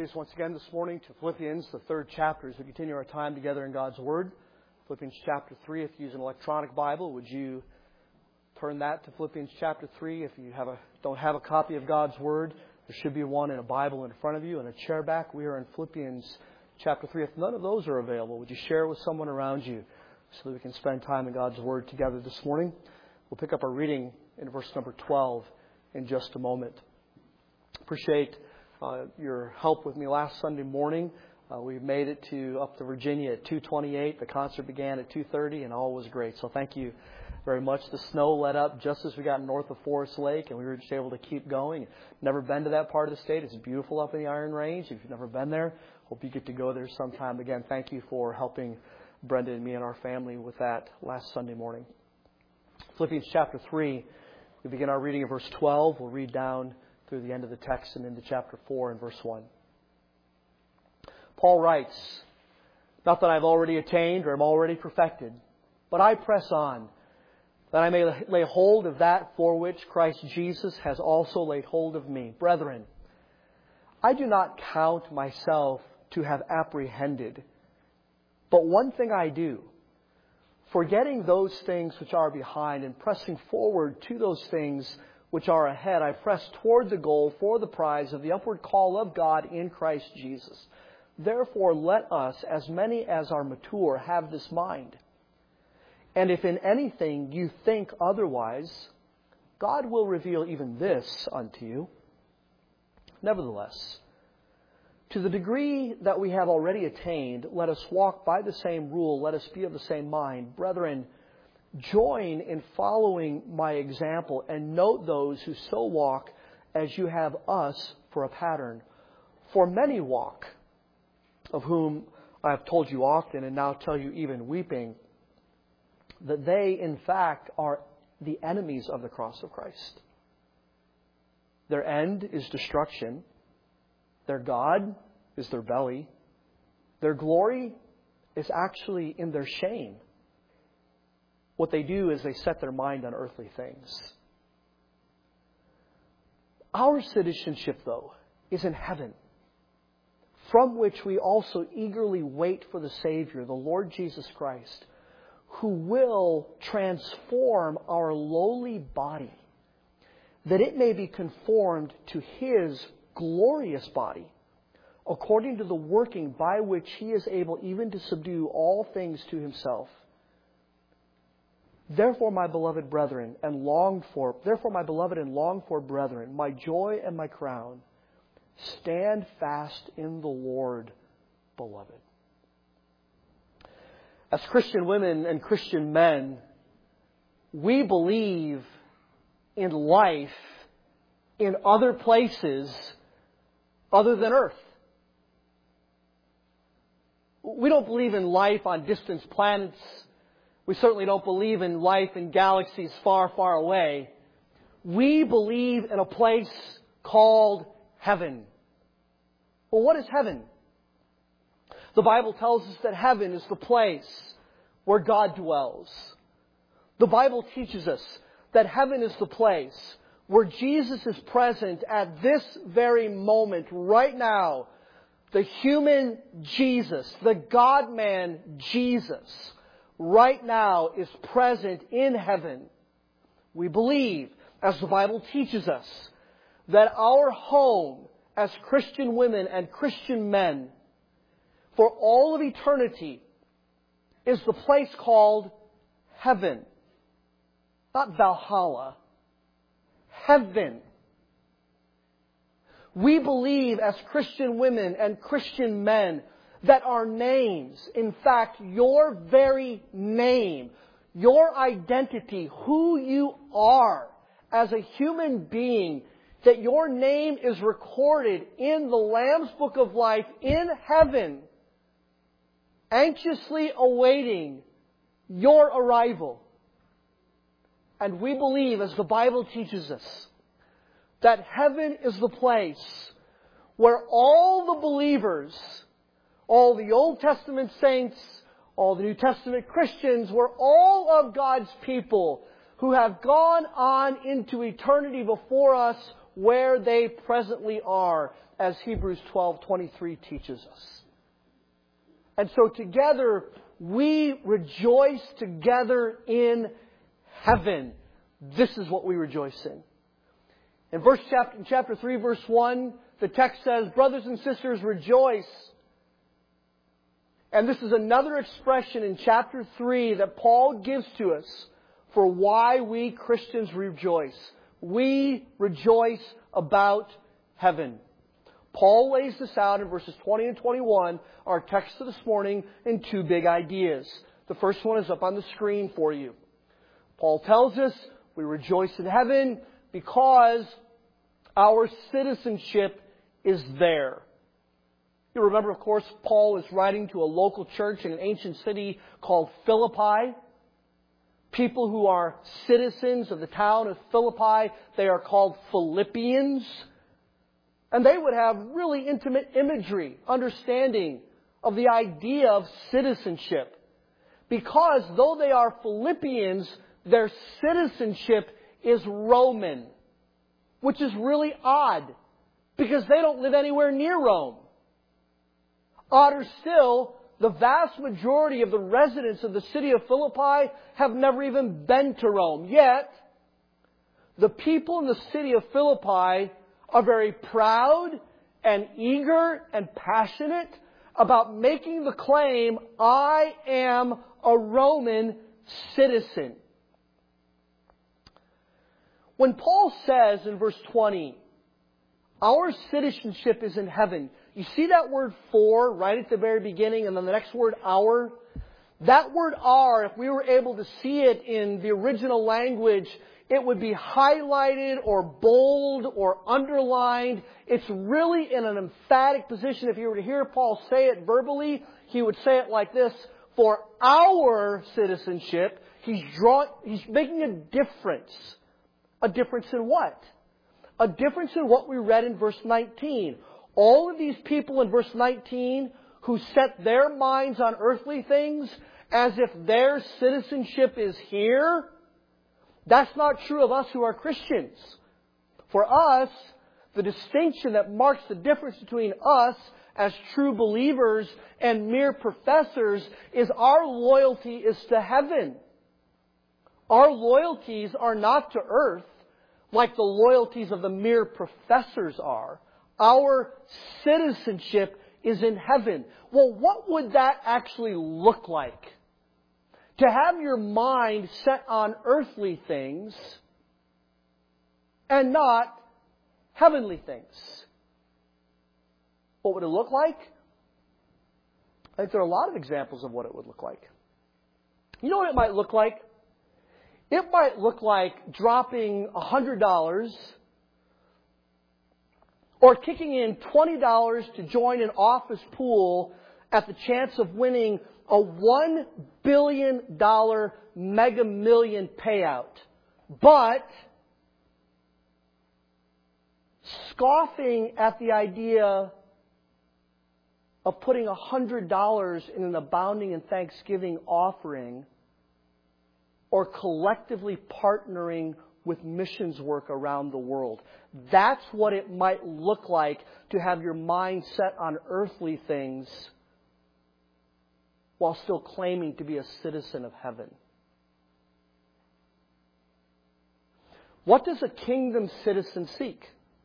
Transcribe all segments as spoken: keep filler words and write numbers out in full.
please once again this morning to Philippians, the third chapter, as we continue our time together in God's Word. Philippians chapter three. If you use an electronic Bible, would you turn that to Philippians chapter three? If you have a, don't have a copy of God's Word, there should be one in a Bible in front of you and a chair back. We are in Philippians chapter three. If none of those are available, would you share it with someone around you so that we can spend time in God's Word together this morning? We'll pick up our reading in verse number twelve in just a moment. Appreciate uh, your help with me last Sunday morning. Uh, we made it to up to Virginia at two twenty-eight. The concert began at two thirty, and all was great. So thank you very much. The snow let up just as we got north of Forest Lake, and we were just able to keep going. Never been to that part of the state. It's beautiful up in the Iron Range. If you've never been there, hope you get to go there sometime. Again, thank you for helping Brenda and me and our family with that last Sunday morning. Philippians chapter three. We begin our reading of verse twelve. We'll read down through the end of the text and into chapter four and verse one. Paul writes, "Not that I've already attained or am already perfected, but I press on, that I may lay hold of that for which Christ Jesus has also laid hold of me. Brethren, I do not count myself to have apprehended, but one thing I do, forgetting those things which are behind and pressing forward to those things which are ahead, I press toward the goal for the prize of the upward call of God in Christ Jesus. Therefore, let us, as many as are mature, have this mind. And if in anything you think otherwise, God will reveal even this unto you. Nevertheless, to the degree that we have already attained, let us walk by the same rule, let us be of the same mind. Brethren, join in following my example and note those who so walk as you have us for a pattern. For many walk, of whom I have told you often and now tell you even weeping, that they in fact are the enemies of the cross of Christ. Their end is destruction. Their God is their belly. Their glory is actually in their shame. What they do is they set their mind on earthly things. Our citizenship, though, is in heaven, from which we also eagerly wait for the Savior, the Lord Jesus Christ, who will transform our lowly body, that it may be conformed to His glorious body, according to the working by which He is able even to subdue all things to Himself. Therefore, my beloved brethren, and longed for, therefore, my beloved and longed for brethren, my joy and my crown, stand fast in the Lord, beloved." As Christian women and Christian men, we believe in life in other places other than earth. We don't believe in life on distant planets. We certainly don't believe in life in galaxies far, far away. We believe in a place called heaven. Well, what is heaven? The Bible tells us that heaven is the place where God dwells. The Bible teaches us that heaven is the place where Jesus is present at this very moment, right now. The human Jesus, the God-man Jesus, right now is present in heaven. We believe, as the Bible teaches us, that our home as Christian women and Christian men for all of eternity is the place called heaven. Not Valhalla. Heaven. We believe as Christian women and Christian men that our names, in fact, your very name, your identity, who you are as a human being, that your name is recorded in the Lamb's Book of Life in heaven, anxiously awaiting your arrival. And we believe, as the Bible teaches us, that heaven is the place where all the believers, all the Old Testament saints, all the New Testament Christians, where all of God's people who have gone on into eternity before us where they presently are, as Hebrews twelve twenty-three teaches us. And so together, we rejoice together in heaven. This is what we rejoice in. In verse chapter, chapter three, verse one, the text says, brothers and sisters, rejoice. And this is another expression in chapter three that Paul gives to us for why we Christians rejoice. We rejoice about heaven. Paul lays this out in verses twenty and twenty-one, our text for this morning, in two big ideas. The first one is up on the screen for you. Paul tells us we rejoice in heaven because our citizenship is there. You remember, of course, Paul is writing to a local church in an ancient city called Philippi. People who are citizens of the town of Philippi, they are called Philippians. And they would have really intimate imagery, understanding of the idea of citizenship. Because though they are Philippians, their citizenship is Roman. Which is really odd, because they don't live anywhere near Rome. Odder still, the vast majority of the residents of the city of Philippi have never even been to Rome. Yet, the people in the city of Philippi are very proud and eager and passionate about making the claim, I am a Roman citizen. When Paul says in verse twenty, our citizenship is in heaven. You see that word for right at the very beginning and then the next word our? That word our, if we were able to see it in the original language, it would be highlighted or bold or underlined. It's really in an emphatic position. If you were to hear Paul say it verbally, he would say it like this. For our citizenship, he's draw, he's making a difference. A difference in what? A difference in what we read in verse nineteen. All of these people in verse nineteen who set their minds on earthly things as if their citizenship is here, that's not true of us who are Christians. For us, the distinction that marks the difference between us as true believers and mere professors is our loyalty is to heaven. Our loyalties are not to earth like the loyalties of the mere professors are. Our citizenship is in heaven. Well, what would that actually look like? To have your mind set on earthly things and not heavenly things. What would it look like? I think there are a lot of examples of what it would look like. You know what it might look like? It might look like dropping one hundred dollars or kicking in twenty dollars to join an office pool at the chance of winning a one billion dollars mega million payout. But scoffing at the idea of putting one hundred dollars in an abounding and thanksgiving offering or collectively partnering with missions work around the world. That's what it might look like to have your mind set on earthly things while still claiming to be a citizen of heaven. What does a kingdom citizen seek?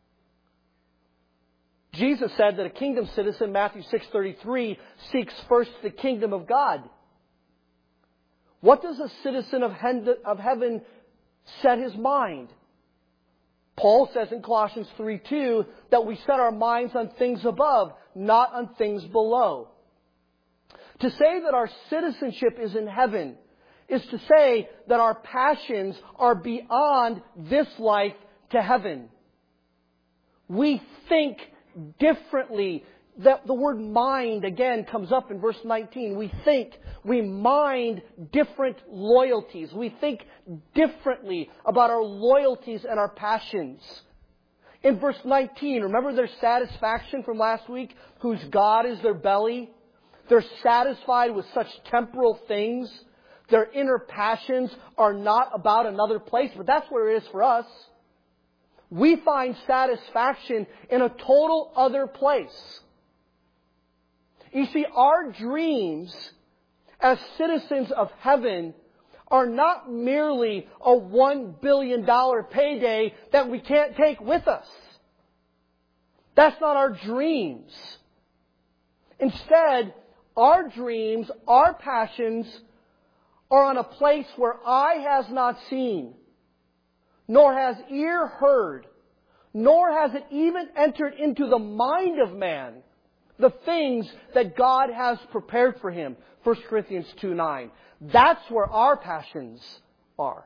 Jesus said that a kingdom citizen, Matthew six thirty-three, seeks first the kingdom of God. What does a citizen of heaven set his mind? Paul says in Colossians three two that we set our minds on things above, not on things below. To say that our citizenship is in heaven is to say that our passions are beyond this life to heaven. We think differently. That the word mind again comes up in verse nineteen. We think, we mind different loyalties. We think differently about our loyalties and our passions. In verse nineteen, remember their satisfaction from last week? Whose God is their belly? They're satisfied with such temporal things. Their inner passions are not about another place, but that's where it is for us. We find satisfaction in a total other place. You see, our dreams as citizens of heaven are not merely a one billion dollars payday that we can't take with us. That's not our dreams. Instead, our dreams, our passions are on a place where eye has not seen, nor has ear heard, nor has it even entered into the mind of man the things that God has prepared for him. First Corinthians two nine. That's where our passions are.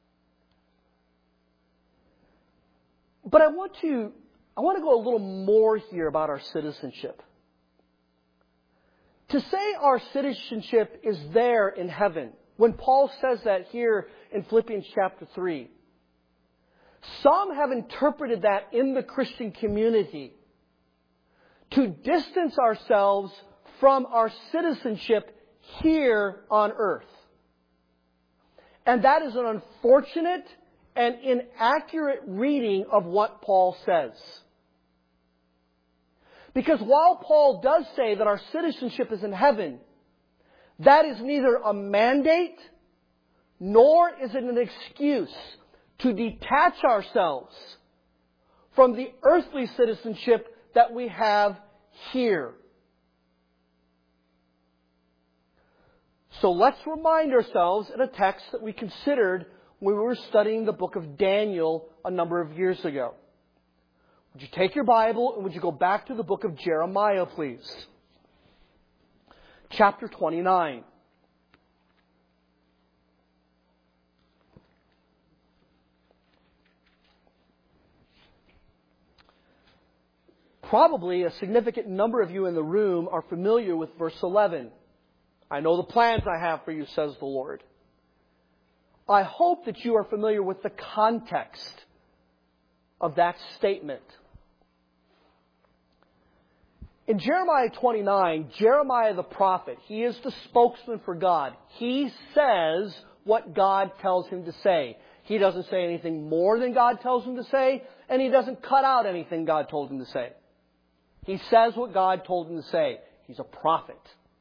But I want to, I want to go a little more here about our citizenship. To say our citizenship is there in heaven, when Paul says that here in Philippians chapter three, some have interpreted that in the Christian community to distance ourselves from our citizenship here on earth. And that is an unfortunate and inaccurate reading of what Paul says. Because while Paul does say that our citizenship is in heaven, that is neither a mandate nor is it an excuse to detach ourselves from the earthly citizenship that we have here. So let's remind ourselves in a text that we considered when we were studying the book of Daniel a number of years ago. Would you take your Bible and would you go back to the book of Jeremiah, please? Chapter twenty-nine. Probably a significant number of you in the room are familiar with verse eleven. I know the plans I have for you, says the Lord. I hope that you are familiar with the context of that statement. In Jeremiah twenty-nine, Jeremiah the prophet, he is the spokesman for God. He says what God tells him to say. He doesn't say anything more than God tells him to say, and he doesn't cut out anything God told him to say. He says what God told him to say. He's a prophet.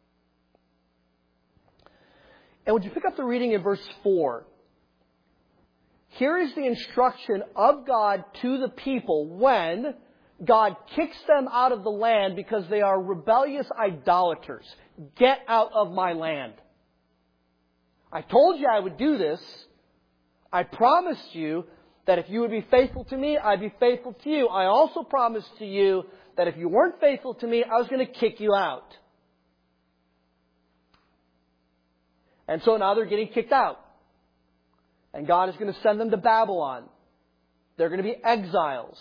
And would you pick up the reading in verse four? Here is the instruction of God to the people when God kicks them out of the land because they are rebellious idolaters. Get out of my land. I told you I would do this. I promised you that if you would be faithful to me, I'd be faithful to you. I also promised to you that if you weren't faithful to me, I was going to kick you out. And so now they're getting kicked out. And God is going to send them to Babylon. They're going to be exiles.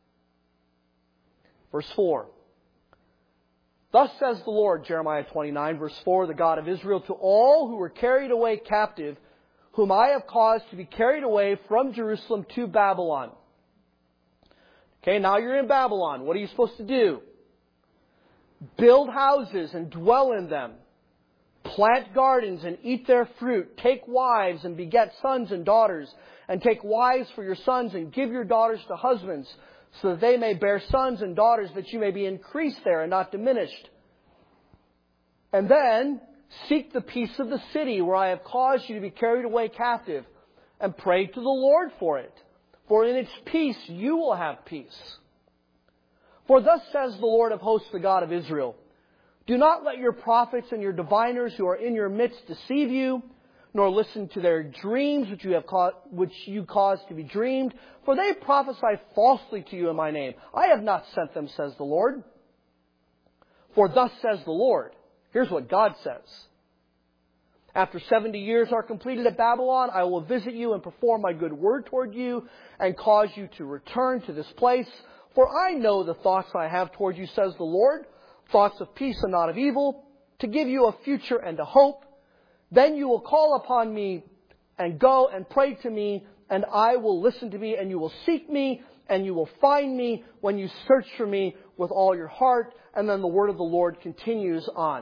Verse four. Thus says the Lord, Jeremiah twenty-nine, verse four, the God of Israel, to all who were carried away captive, whom I have caused to be carried away from Jerusalem to Babylon. Okay, now you're in Babylon. What are you supposed to do? Build houses and dwell in them. Plant gardens and eat their fruit. Take wives and beget sons and daughters. And take wives for your sons and give your daughters to husbands, so that they may bear sons and daughters, that you may be increased there and not diminished. And then seek the peace of the city where I have caused you to be carried away captive, and pray to the Lord for it. For in its peace you will have peace. For thus says the Lord of hosts, the God of Israel, do not let your prophets and your diviners who are in your midst deceive you, nor listen to their dreams which you have ca- which you cause to be dreamed, for they prophesy falsely to you in my name. I have not sent them, says the Lord. For thus says the Lord. Here's what God says. After seventy years are completed at Babylon, I will visit you and perform my good word toward you and cause you to return to this place. For I know the thoughts I have toward you, says the Lord, thoughts of peace and not of evil, to give you a future and a hope. Then you will call upon me and go and pray to me, and I will listen to me, and you will seek me, and you will find me when you search for me with all your heart. And then the word of the Lord continues on.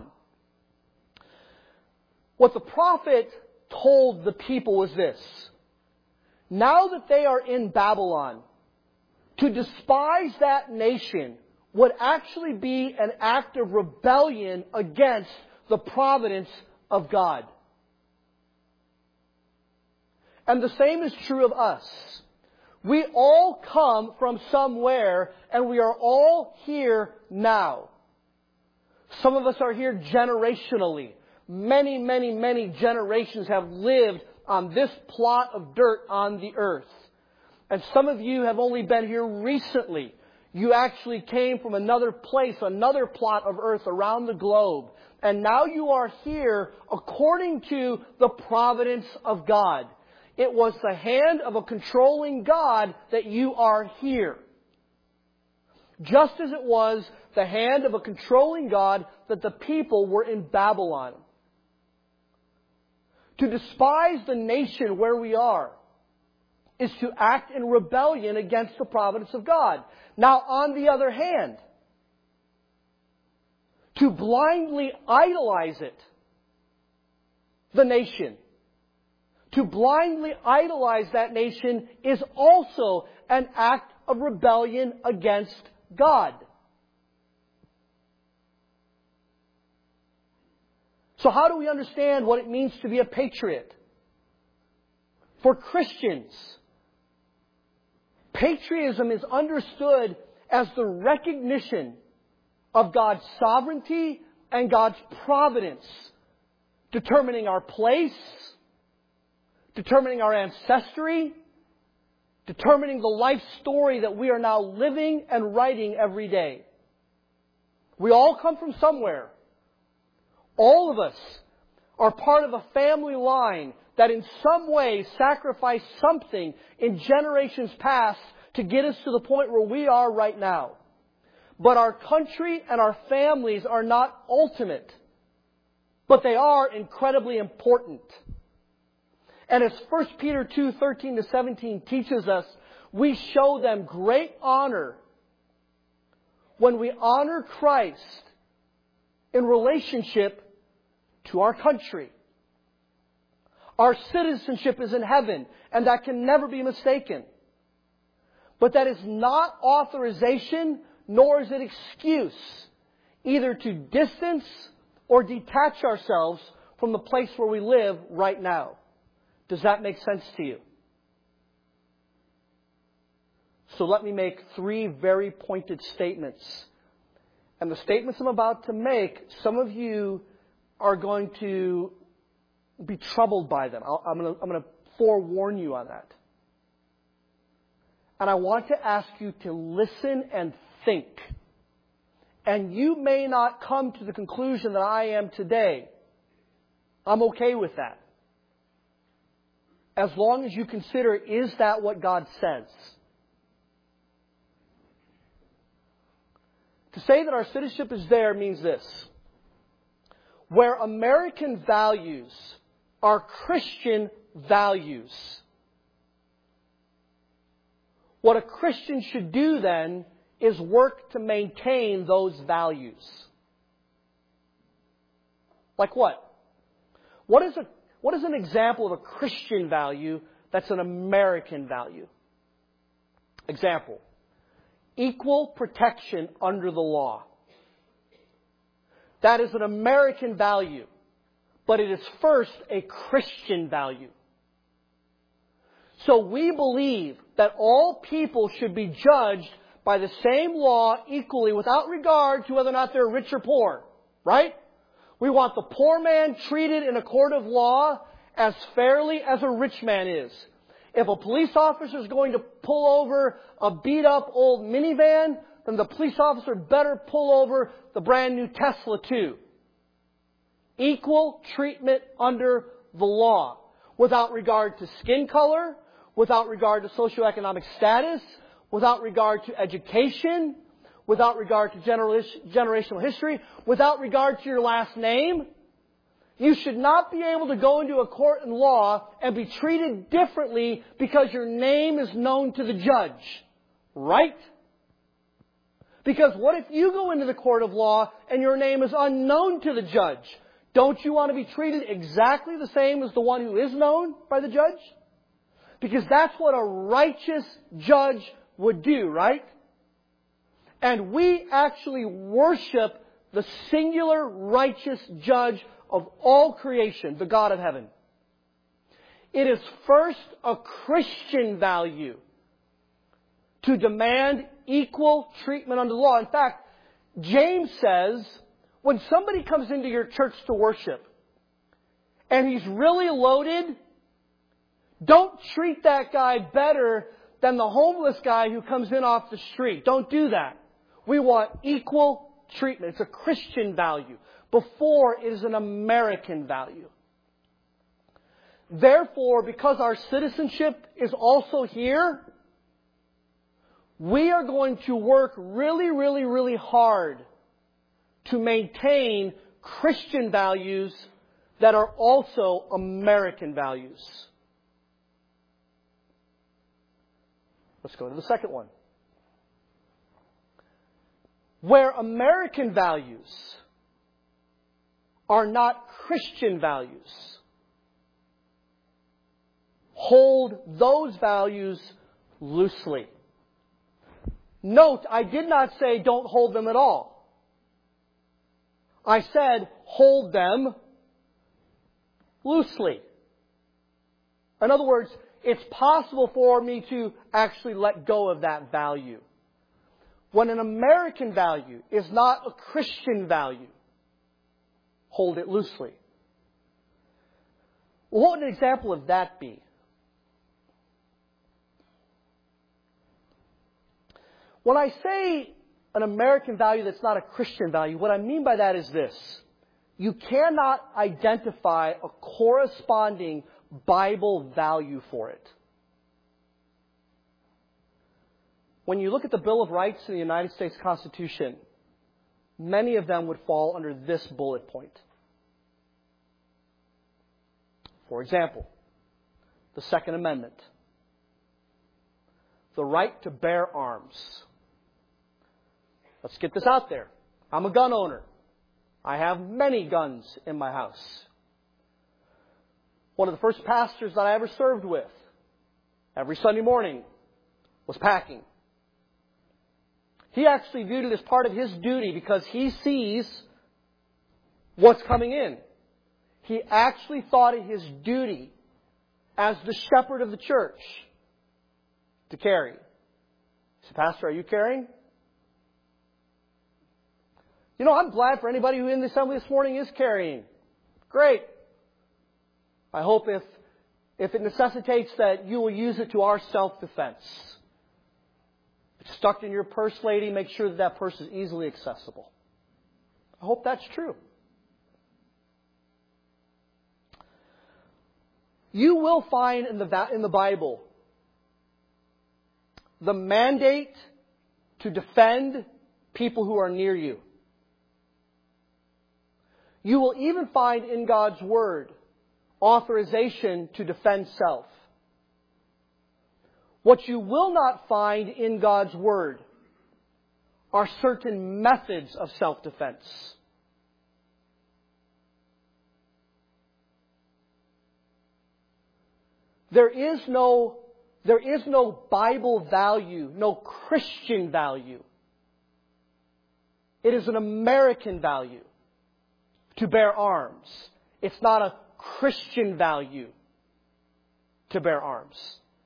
What the prophet told the people was this. Now that they are in Babylon, To despise that nation would actually be an act of rebellion against the providence of God. And the same is true of us. We all come from somewhere, and we are all here now. Some of us are here generationally. Many, many, many generations have lived on this plot of dirt on the earth. And some of you have only been here recently. You actually came from another place, another plot of earth around the globe. And now you are here according to the providence of God. It was the hand of a controlling God that you are here. Just as it was the hand of a controlling God that the people were in Babylon. To despise the nation where we are is to act in rebellion against the providence of God. Now, on the other hand, to blindly idolize it, the nation, to blindly idolize that nation is also an act of rebellion against God. So how do we understand what it means to be a patriot? For Christians, patriotism is understood as the recognition of God's sovereignty and God's providence, determining our place, determining our ancestry, determining the life story that we are now living and writing every day. We all come from somewhere. All of us are part of a family line that in some way sacrificed something in generations past to get us to the point where we are right now. But our country and our families are not ultimate, but they are incredibly important. And as First Peter two, thirteen to seventeen teaches us, we show them great honor when we honor Christ in relationship to our country. Our citizenship is in heaven, and that can never be mistaken. But that is not authorization, nor is it excuse, either to distance or detach ourselves from the place where we live right now. Does that make sense to you? So let me make three very pointed statements. And the statements I'm about to make, some of you are going to be troubled by them. I'll, I'm going to, I'm going to forewarn you on that. And I want to ask you to listen and think. And you may not come to the conclusion that I am today. I'm okay with that. As long as you consider, is that what God says? To say that our citizenship is there means this. Where American values are Christian values, what a Christian should do then is work to maintain those values. Like what? What is a What is an example of a Christian value that's an American value? Example. Equal protection under the law. That is an American value, but it is first a Christian value. So we believe that all people should be judged by the same law equally without regard to whether or not they're rich or poor. Right? We want the poor man treated in a court of law as fairly as a rich man is. If a police officer is going to pull over a beat-up old minivan, then the police officer better pull over the brand new Tesla too. Equal treatment under the law, without regard to skin color, without regard to socioeconomic status, without regard to education, without regard to generational history, without regard to your last name. You should not be able to go into a court in law and be treated differently because your name is known to the judge. Right? Because what if you go into the court of law and your name is unknown to the judge? Don't you want to be treated exactly the same as the one who is known by the judge? Because that's what a righteous judge would do, right? And we actually worship the singular righteous judge of all creation, the God of heaven. It is first a Christian value to demand equal treatment under the law. In fact, James says, when somebody comes into your church to worship and he's really loaded, don't treat that guy better than the homeless guy who comes in off the street. Don't do that. We want equal treatment. It's a Christian value before it is an American value. Therefore, because our citizenship is also here, we are going to work really, really, really hard to maintain Christian values that are also American values. Let's go to the second one. Where American values are not Christian values, hold those values loosely. Note, I did not say don't hold them at all. I said hold them loosely. In other words, it's possible for me to actually let go of that value. When an American value is not a Christian value, hold it loosely. What would an example of that be? When I say an American value that's not a Christian value, what I mean by that is this. You cannot identify a corresponding Bible value for it. When you look at the Bill of Rights in the United States Constitution, many of them would fall under this bullet point. For example, the Second Amendment, the right to bear arms. Let's get this out there. I'm a gun owner. I have many guns in my house. One of the first pastors that I ever served with, every Sunday morning, was packing. He actually viewed it as part of his duty because he sees what's coming in. He actually thought it his duty as the shepherd of the church to carry. He said, Pastor, are you carrying? You know, I'm glad for anybody who in the assembly this morning is carrying. Great. I hope if, if it necessitates that you will use it to our self-defense. If it's stuck in your purse, lady, make sure that that purse is easily accessible. I hope that's true. You will find in the, in the Bible the mandate to defend people who are near you. You will even find in God's Word authorization to defend self. What you will not find in God's Word are certain methods of self-defense. There is no, there is no Bible value, no Christian value. It is an American value to bear arms. It's not a Christian value to bear arms.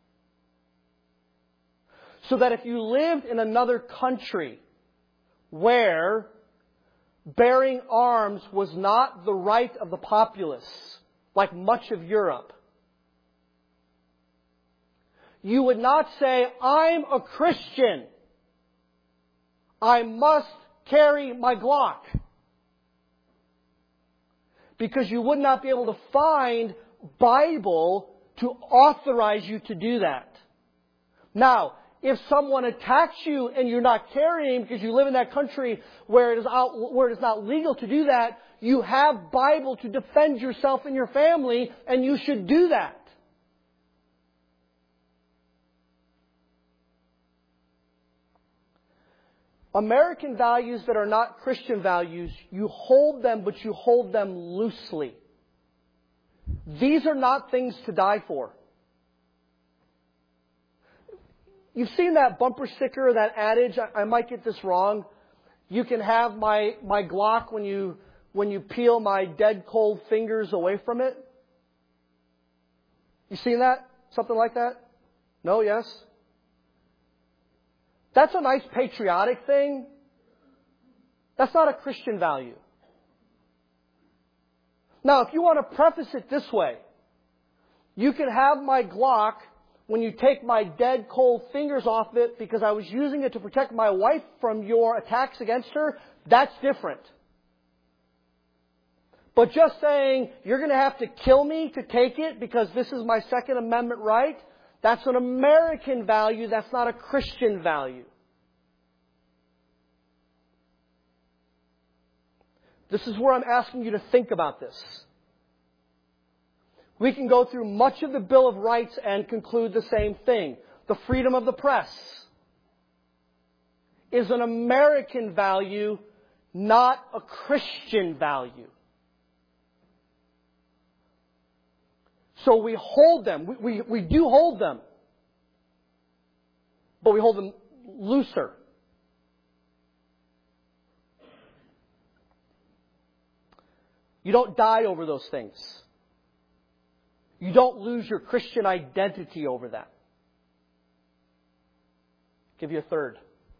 So that if you lived in another country where bearing arms was not the right of the populace, like much of Europe, you would not say, I'm a Christian. I must carry my Glock. Because you would not be able to find Bible to authorize you to do that. Now, if someone attacks you and you're not carrying because you live in that country where it is out, where it is not legal to do that, you have Bible to defend yourself and your family, and you should do that. American values that are not Christian values, you hold them, but you hold them loosely. These are not things to die for. you've seen that bumper sticker, that adage, I, I might get this wrong. You can have my, my Glock when you, when you peel my dead cold fingers away from it. You seen that? Something like that? No, yes? That's a nice patriotic thing. That's not a Christian value. Now, if you want to preface it this way, you can have my Glock when you take my dead cold fingers off it because I was using it to protect my wife from your attacks against her. That's different. But just saying, you're going to have to kill me to take it because this is my Second Amendment right, that's an American value, that's not a Christian value. This is where I'm asking you to think about this. We can go through much of the Bill of Rights and conclude the same thing. The freedom of the press is an American value, not a Christian value. So we hold them. We, we, we do hold them. But we hold them looser. You don't die over those things. You don't lose your Christian identity over that. I'll give you a third.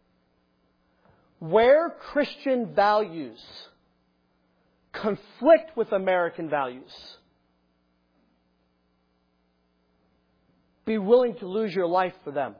Where Christian values conflict with American values, be willing to lose your life for them.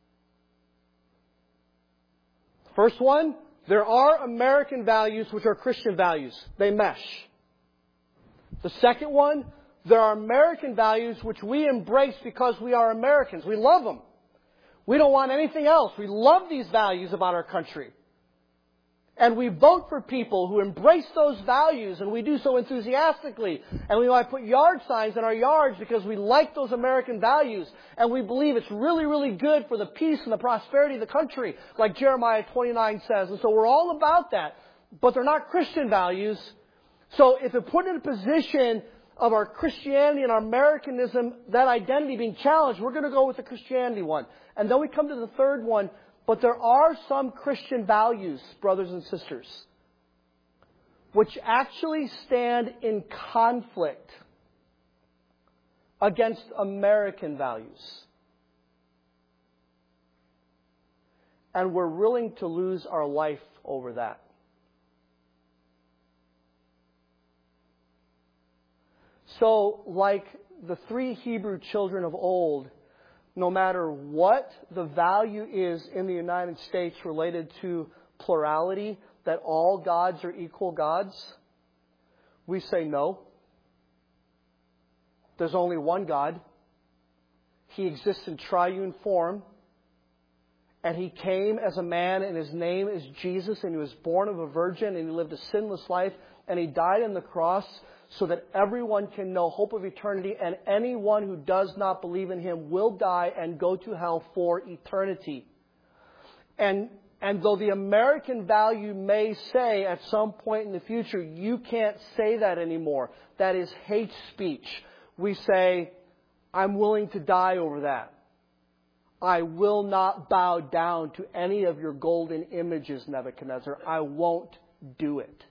First one, there are American values which are Christian values. They mesh. The second one, there are American values which we embrace because we are Americans. We love them. We don't want anything else. We love these values about our country. And we vote for people who embrace those values, and we do so enthusiastically. And we might put yard signs in our yards because we like those American values, and we believe it's really, really good for the peace and the prosperity of the country, like Jeremiah twenty-nine says. And so we're all about that. But they're not Christian values. So if it put in a position of our Christianity and our Americanism, that identity being challenged, we're going to go with the Christianity one. And then we come to the third one. But there are some Christian values, brothers and sisters, which actually stand in conflict against American values. And we're willing to lose our life over that. So, like the three Hebrew children of old, no matter what the value is in the United States related to plurality, that all gods are equal gods, we say no. There's only one God. He exists in triune form. And He came as a man, and His name is Jesus, and He was born of a virgin, and He lived a sinless life, and He died on the cross so that everyone can know hope of eternity, and anyone who does not believe in Him will die and go to hell for eternity. And, and though the American value may say at some point in the future, you can't say that anymore, that is hate speech, we say, I'm willing to die over that. I will not bow down to any of your golden images, Nebuchadnezzar. I won't do it.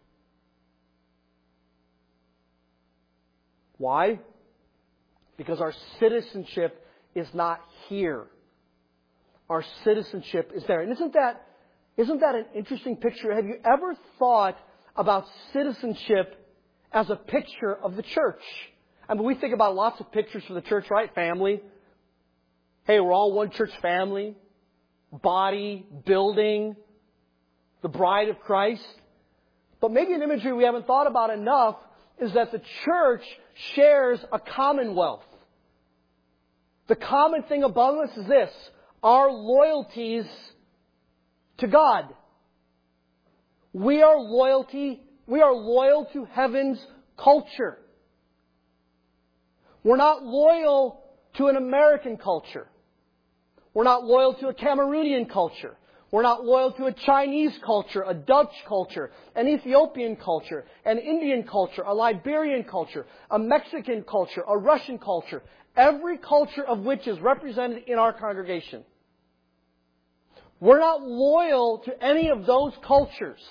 Why? Because our citizenship is not here. Our citizenship is there. And isn't that, isn't that an interesting picture? Have you ever thought about citizenship as a picture of the church? I mean, we think about lots of pictures for the church, right? Family. Hey, we're all one church family. Body, building, the bride of Christ. But maybe an imagery we haven't thought about enough is that the church shares a commonwealth. The common thing above us is this: our loyalties to God. We are loyalty, we are loyal to heaven's culture. We're not loyal to an American culture. We're not loyal to a Cameroonian culture. We're not loyal to a Chinese culture, a Dutch culture, an Ethiopian culture, an Indian culture, a Liberian culture, a Mexican culture, a Russian culture, every culture of which is represented in our congregation. We're not loyal to any of those cultures.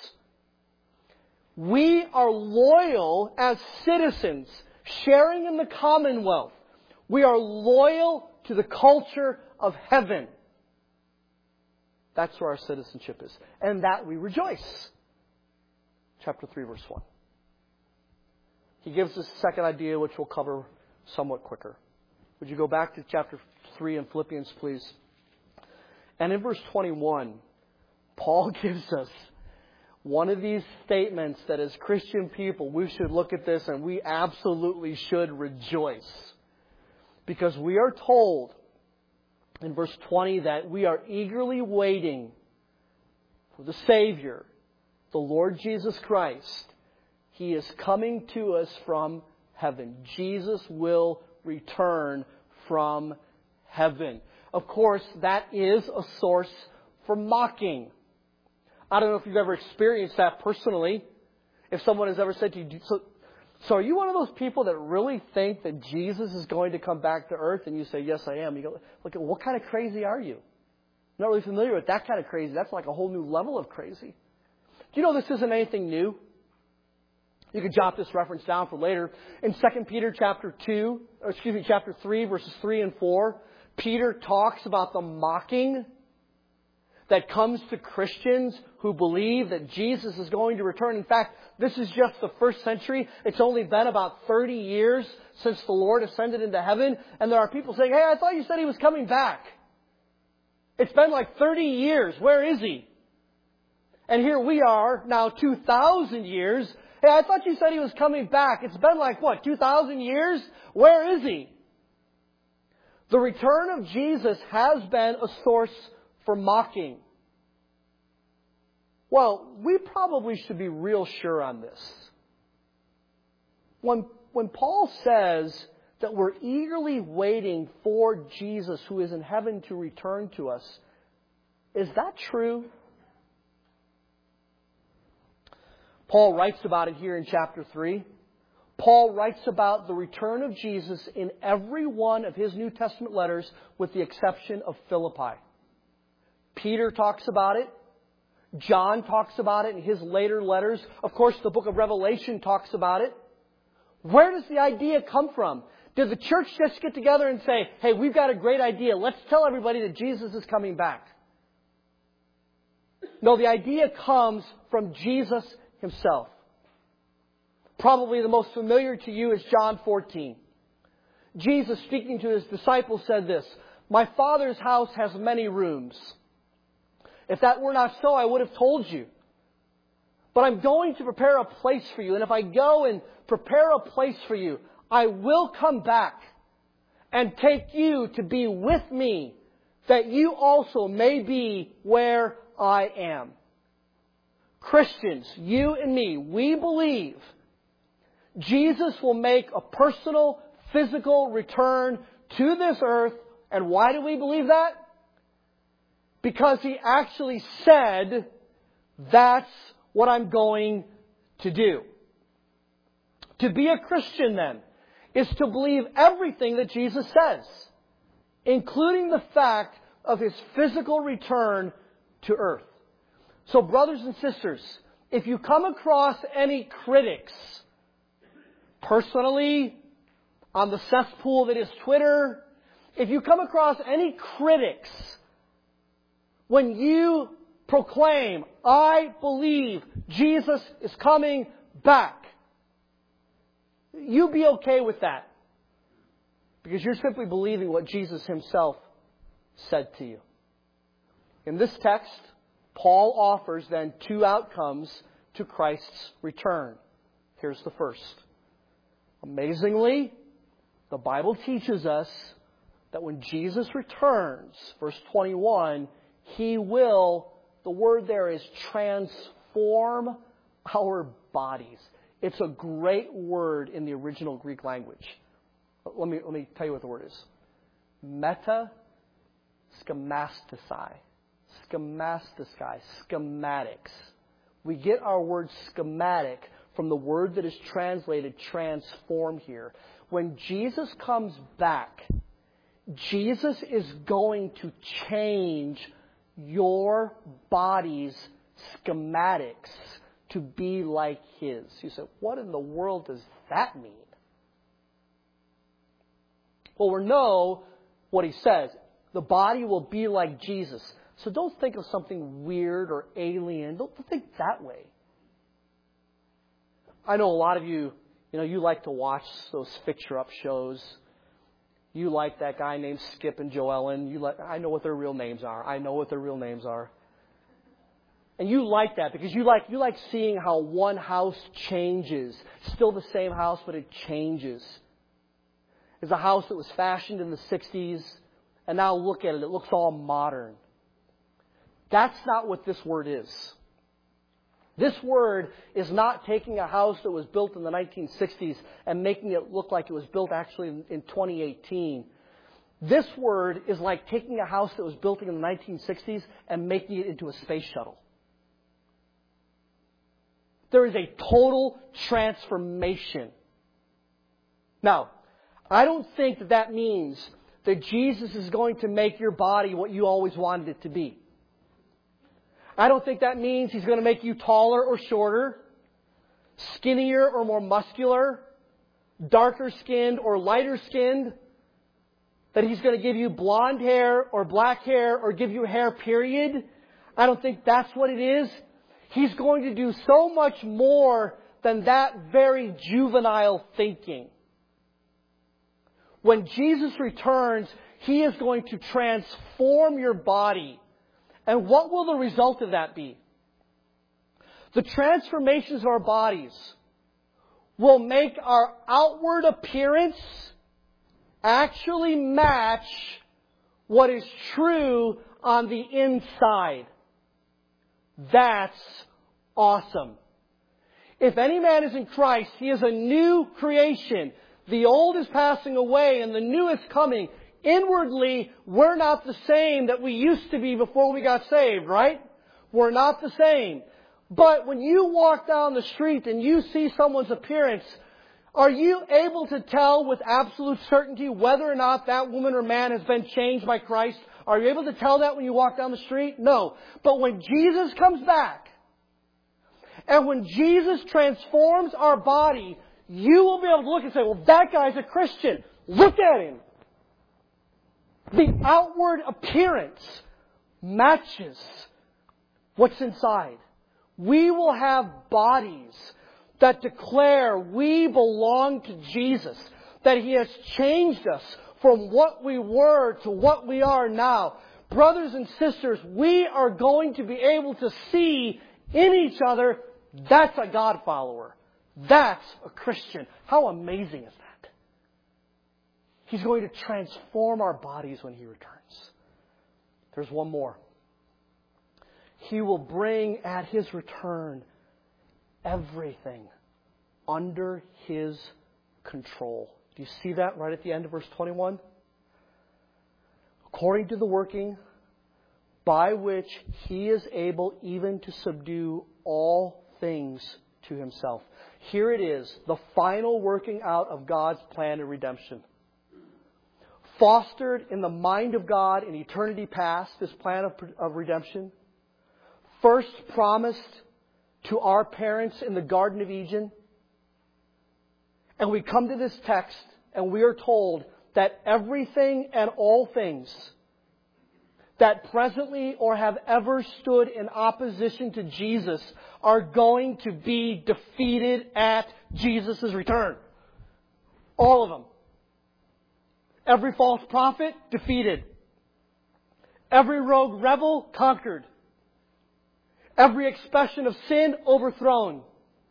We are loyal as citizens, sharing in the commonwealth. We are loyal to the culture of heaven. That's where our citizenship is. And that we rejoice. Chapter three, verse one. He gives us a second idea, which we'll cover somewhat quicker. Would you go back to chapter three in Philippians, please? And in verse twenty-one, Paul gives us one of these statements that as Christian people, we should look at this and we absolutely should rejoice. Because we are told in verse twenty that we are eagerly waiting for the Savior, the Lord Jesus Christ. He is coming to us from heaven. Jesus will return from heaven. Of course, that is a source for mocking. I don't know if you've ever experienced that personally. If someone has ever said to you, so, so are you one of those people that really think that Jesus is going to come back to earth? And you say, yes, I am. You go, look, what kind of crazy are you? I'm not really familiar with that kind of crazy. That's like a whole new level of crazy. Do you know this isn't anything new? You can jot this reference down for later. In Second Peter chapter two, or excuse me, chapter three, verses three and four, Peter talks about the mocking that comes to Christians who believe that Jesus is going to return. In fact, this is just the first century. It's only been about thirty years since the Lord ascended into heaven. And there are people saying, hey, I thought you said He was coming back. It's been like thirty years. Where is He? And here we are now two thousand years. Hey, I thought you said He was coming back. It's been like, what, two thousand years? Where is He? The return of Jesus has been a source for mocking. Well, we probably should be real sure on this. When, when Paul says that we're eagerly waiting for Jesus who is in heaven to return to us, is that true? Paul writes about it here in chapter three. Paul writes about the return of Jesus in every one of his New Testament letters with the exception of Philippi. Peter talks about it. John talks about it in his later letters. Of course, the book of Revelation talks about it. Where does the idea come from? Did the church just get together and say, hey, we've got a great idea. Let's tell everybody that Jesus is coming back? No, the idea comes from Jesus Himself. Probably the most familiar to you is John fourteen. Jesus, speaking to His disciples, said this, my Father's house has many rooms. If that were not so, I would have told you. But I'm going to prepare a place for you. And if I go and prepare a place for you, I will come back and take you to be with me, that you also may be where I am. Christians, you and me, we believe Jesus will make a personal, physical return to this earth. And why do we believe that? Because He actually said, that's what I'm going to do. To be a Christian, then, is to believe everything that Jesus says, including the fact of His physical return to earth. So, brothers and sisters, if you come across any critics, personally, on the cesspool that is Twitter, if you come across any critics, when you proclaim, I believe Jesus is coming back, you be okay with that. Because you're simply believing what Jesus Himself said to you. In this text, Paul offers then two outcomes to Christ's return. Here's the first. Amazingly, the Bible teaches us that when Jesus returns, verse twenty-one, He will, the word there is transform our bodies. It's a great word in the original Greek language. Let me, let me tell you what the word is. Meta schemastisai. Schemastisai. Schematics. We get our word schematic from the word that is translated transform here. When Jesus comes back, Jesus is going to change your body's schematics to be like His. You say, what in the world does that mean? Well, we know what He says. The body will be like Jesus. So don't think of something weird or alien. Don't think that way. I know a lot of you, you know, you like to watch those fixture-up shows. You like that guy named Skip and Joellen. You like, I know what their real names are. I know what their real names are. And you like that because you like you like seeing how one house changes. Still the same house, but it changes. It's a house that was fashioned in the sixties, and now look at it. It looks all modern. That's not what this word is. This word is not taking a house that was built in the nineteen sixties and making it look like it was built actually in, in twenty eighteen. This word is like taking a house that was built in the nineteen sixties and making it into a space shuttle. There is a total transformation. Now, I don't think that that means that Jesus is going to make your body what you always wanted it to be. I don't think that means He's going to make you taller or shorter, skinnier or more muscular, darker skinned or lighter skinned, that He's going to give you blonde hair or black hair or give you hair, period. I don't think that's what it is. He's going to do so much more than that very juvenile thinking. When Jesus returns, He is going to transform your body. And what will the result of that be? The transformations of our bodies will make our outward appearance actually match what is true on the inside. That's awesome. If any man is in Christ, he is a new creation. The old is passing away and the new is coming. Inwardly, we're not the same that we used to be before we got saved, right? We're not the same. But when you walk down the street and you see someone's appearance, are you able to tell with absolute certainty whether or not that woman or man has been changed by Christ? Are you able to tell that when you walk down the street? No. But when Jesus comes back, and when Jesus transforms our body, you will be able to look and say, well, that guy's a Christian. Look at him. The outward appearance matches what's inside. We will have bodies that declare we belong to Jesus, that He has changed us from what we were to what we are now. Brothers and sisters, we are going to be able to see in each other, that's a God follower. That's a Christian. How amazing is that? He's going to transform our bodies when He returns. There's one more. He will bring at His return everything under His control. Do you see that right at the end of verse twenty-one? According to the working by which He is able even to subdue all things to Himself. Here it is, the final working out of God's plan of redemption. Fostered in the mind of God in eternity past, this plan of, of redemption. First promised to our parents in the Garden of Eden. And we come to this text and we are told that everything and all things that presently or have ever stood in opposition to Jesus are going to be defeated at Jesus' return. All of them. Every false prophet, defeated. Every rogue rebel, conquered. Every expression of sin, overthrown.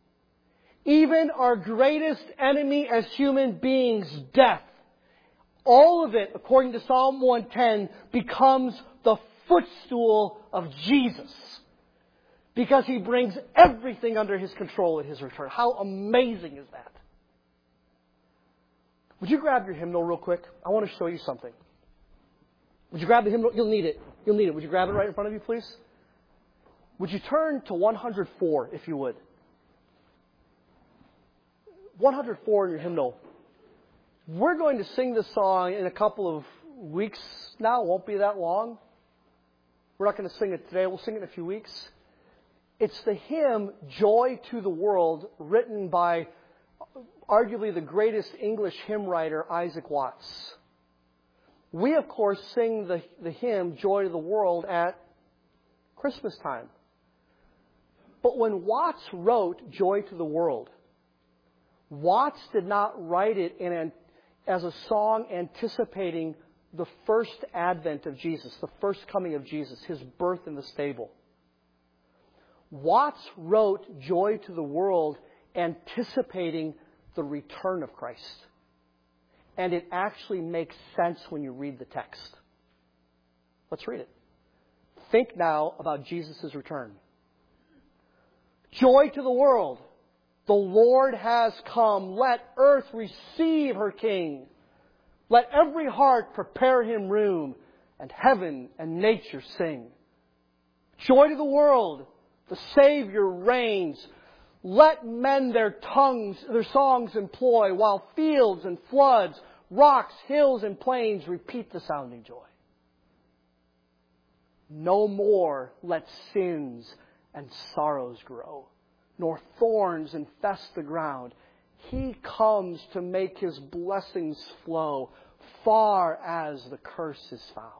Even our greatest enemy as human beings, death. All of it, according to Psalm one ten, becomes the footstool of Jesus. Because He brings everything under His control at His return. How amazing is that? Would you grab your hymnal real quick? I want to show you something. Would you grab the hymnal? You'll need it. You'll need it. Would you grab it right in front of you, please? Would you turn to one hundred four, if you would? one hundred four in your hymnal. We're going to sing this song in a couple of weeks now. It won't be that long. We're not going to sing it today. We'll sing it in a few weeks. It's the hymn, Joy to the World, written by arguably the greatest English hymn writer, Isaac Watts. We, of course, sing the, the hymn, Joy to the World, at Christmas time. But when Watts wrote Joy to the World, Watts did not write it in an, as a song anticipating the first advent of Jesus, the first coming of Jesus, His birth in the stable. Watts wrote Joy to the World anticipating the return of Christ. And it actually makes sense when you read the text. Let's read it. Think now about Jesus' return. Joy to the world. The Lord has come. Let earth receive her King. Let every heart prepare Him room, and heaven and nature sing. Joy to the world. The Savior reigns. Let men their tongues, their songs employ, while fields and floods, rocks, hills, and plains repeat the sounding joy. No more let sins and sorrows grow, nor thorns infest the ground. He comes to make His blessings flow, far as the curse is found.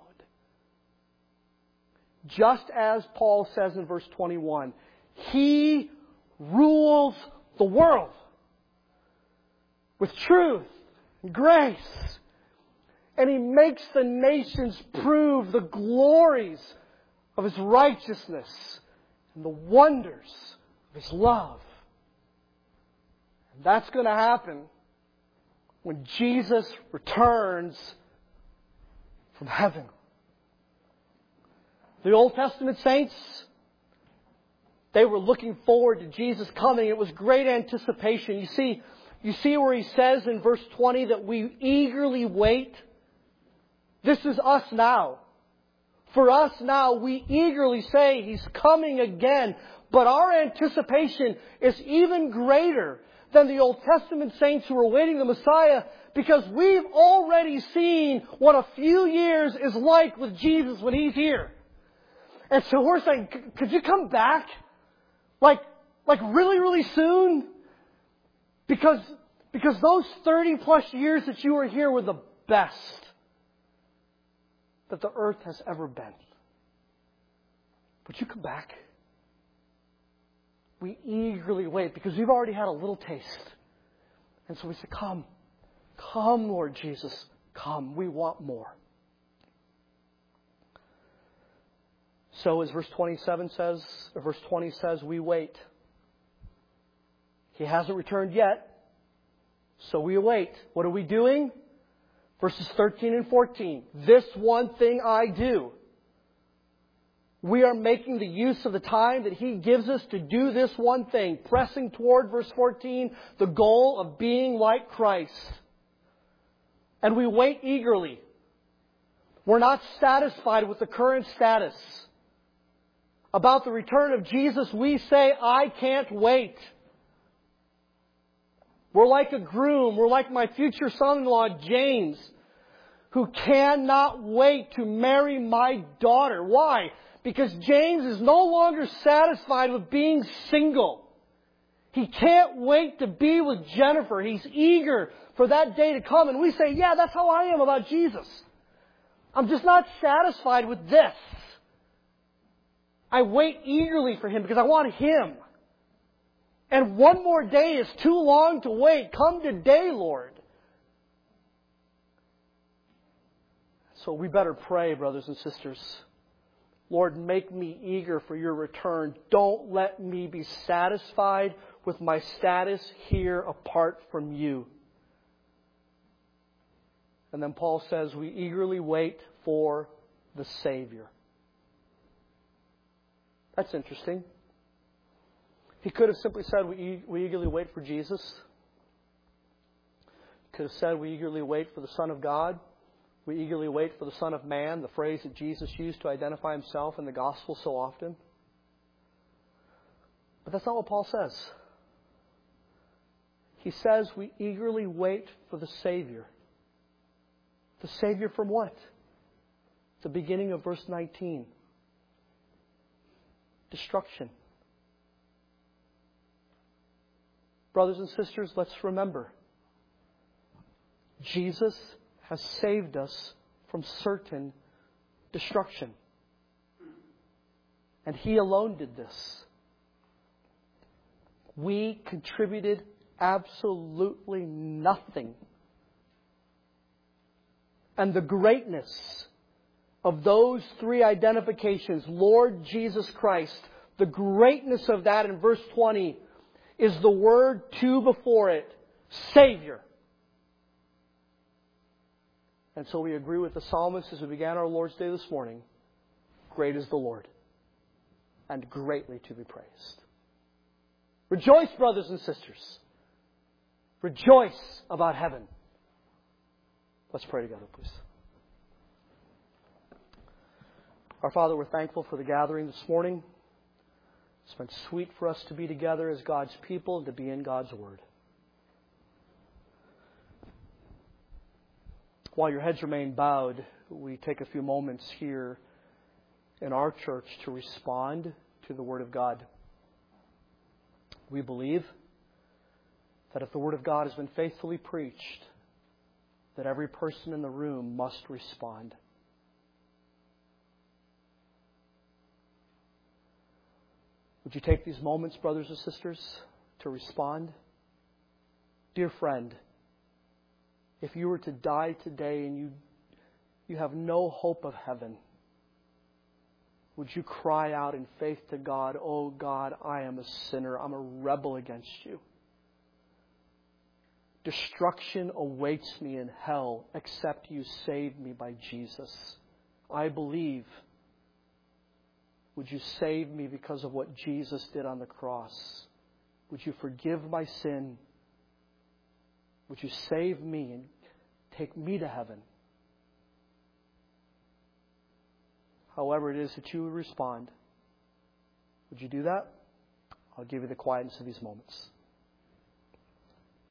Just as Paul says in verse twenty-one, He rules the world with truth and grace. And He makes the nations prove the glories of His righteousness and the wonders of His love. And that's going to happen when Jesus returns from heaven. The Old Testament saints, they were looking forward to Jesus coming. It was great anticipation. You see, you see where He says in verse twenty that we eagerly wait? This is us now. For us now, we eagerly say He's coming again. But our anticipation is even greater than the Old Testament saints who were awaiting the Messiah, because we've already seen what a few years is like with Jesus when He's here. And so we're saying, could you come back? Like, like really, really soon? Because, because those thirty plus years that you were here were the best that the earth has ever been. Would you come back? We eagerly wait because we've already had a little taste. And so we say, come, come, Lord Jesus, come. We want more. So as verse twenty-seven says, or verse twenty says, we wait. He hasn't returned yet, so we wait. What are we doing? Verses thirteen and fourteen. This one thing I do. We are making the use of the time that He gives us to do this one thing. Pressing toward, verse fourteen, the goal of being like Christ. And we wait eagerly. We're not satisfied with the current status. About the return of Jesus, we say, I can't wait. We're like a groom. We're like my future son-in-law, James, who cannot wait to marry my daughter. Why? Because James is no longer satisfied with being single. He can't wait to be with Jennifer. He's eager for that day to come. And we say, yeah, that's how I am about Jesus. I'm just not satisfied with this. I wait eagerly for Him because I want Him. And one more day is too long to wait. Come today, Lord. So we better pray, brothers and sisters. Lord, make me eager for Your return. Don't let me be satisfied with my status here apart from You. And then Paul says we eagerly wait for the Savior. That's interesting. He could have simply said we, e- we eagerly wait for Jesus. He could have said we eagerly wait for the Son of God. We eagerly wait for the Son of Man, the phrase that Jesus used to identify Himself in the Gospel so often. But that's not what Paul says. He says we eagerly wait for the Savior. The Savior from what? The beginning of verse nineteen. destruction. Brothers and sisters, let's remember, Jesus has saved us from certain destruction. And He alone did this. We contributed absolutely nothing. And the greatness of those three identifications, Lord Jesus Christ, the greatness of that in verse twenty is the word two before it, Savior. And so we agree with the psalmist as we began our Lord's Day this morning. Great is the Lord, and greatly to be praised. Rejoice, brothers and sisters. Rejoice about heaven. Let's pray together, please. Our Father, we're thankful for the gathering this morning. It's been sweet for us to be together as God's people and to be in God's Word. While your heads remain bowed, we take a few moments here in our church to respond to the Word of God. We believe that if the Word of God has been faithfully preached, that every person in the room must respond. Would you take these moments, brothers and sisters, to respond? Dear friend, if you were to die today and you, you have no hope of heaven, would you cry out in faith to God, "Oh God, I am a sinner. I'm a rebel against you. Destruction awaits me in hell, except you save me by Jesus. I believe. Would you save me because of what Jesus did on the cross? Would you forgive my sin? Would you save me and take me to heaven?" However it is that you would respond, would you do that? I'll give you the quietness of these moments.